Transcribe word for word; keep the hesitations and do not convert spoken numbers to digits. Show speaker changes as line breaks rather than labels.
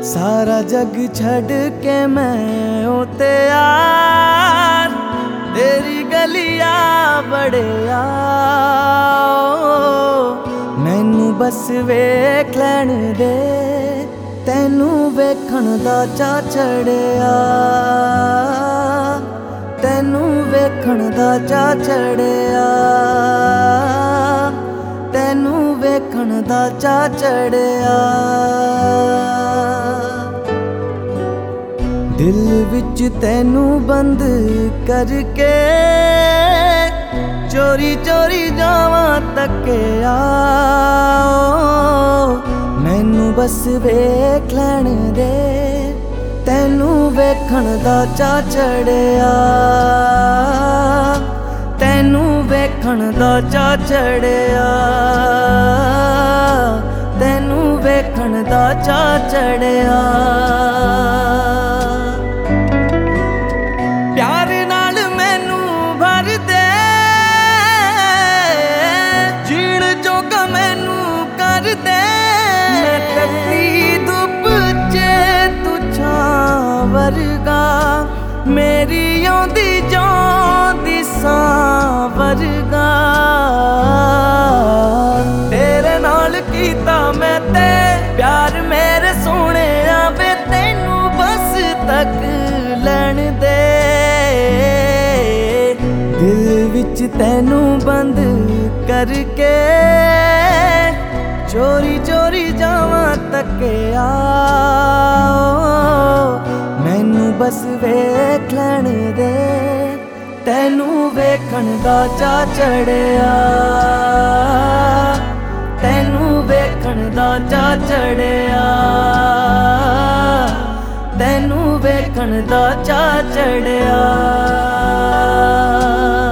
सारा जग छड़ के मैं ओ तैयार तेरी गलिया बड़े मैनू बस वेख लैण दे तैनू वेखण दा चा चढ़िया तैनू वेखण दा चा चढ़िया तैनू वेखण दा चा चढ़िया दिल विच तैनू बंद करके चोरी चोरी जावां तकिया मैनू बस वेख लैण दे तैनू वेखण दा चा चढ़िया तैनू वेखण दा चा चढ़िया तैनू वेखण दा चा चढ़िया प्यार नाल मैनू भर दे जीण जोगा मैनू कर दे मैं तत्ती धुप च तू छां वर्गा मेरी आउंदी जांदी सां वर्गा तेरे नाल कीता मैं ते प्यार मेरे सोने वे तैनू बस तक लैण दे दिल विच तैनू बंद करके चोरी चोरी जावां तकिया मैनू बस वेख लैण दे तैनू वेखण दा चा चढ़िया तैनू वेखण दा चा चढ़िया तैनू वेखण दा चा चढ़िया।